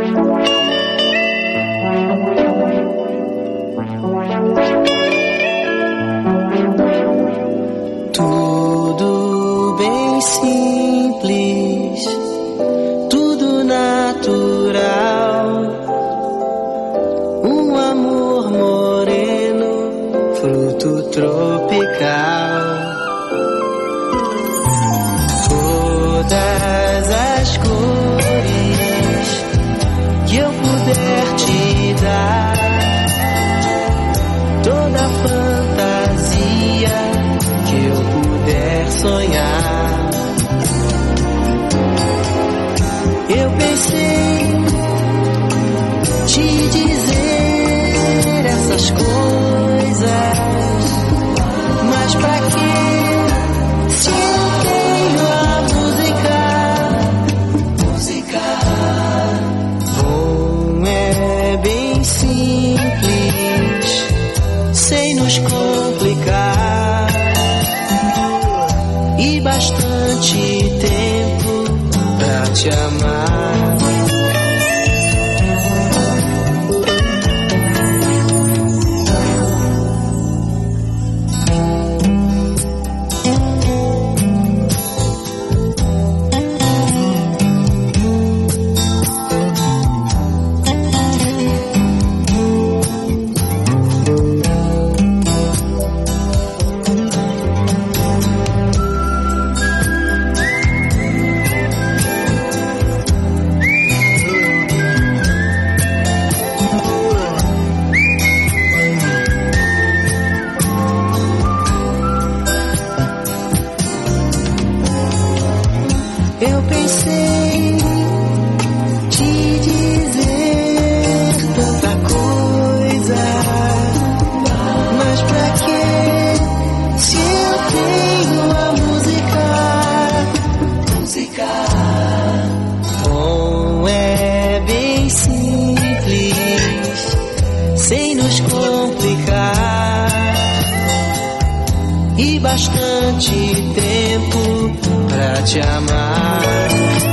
Tudo bem simples, tudo natural. Um amor moreno, fruto tropical. Todas as cores que eu puder te dar, toda a fantasia que eu puder sonhar. Eu pensei te dizer essas coisas, mas pra quê? Se eu tenho a música. Bom, é bem simples, sem nos complicar, e bastante tempo pra te amar. Eu pensei te dizer tanta coisa, mas pra quê? Se eu tenho a música. Bom, é bem simples, sem nos complicar, e bastante tempo pra te amar.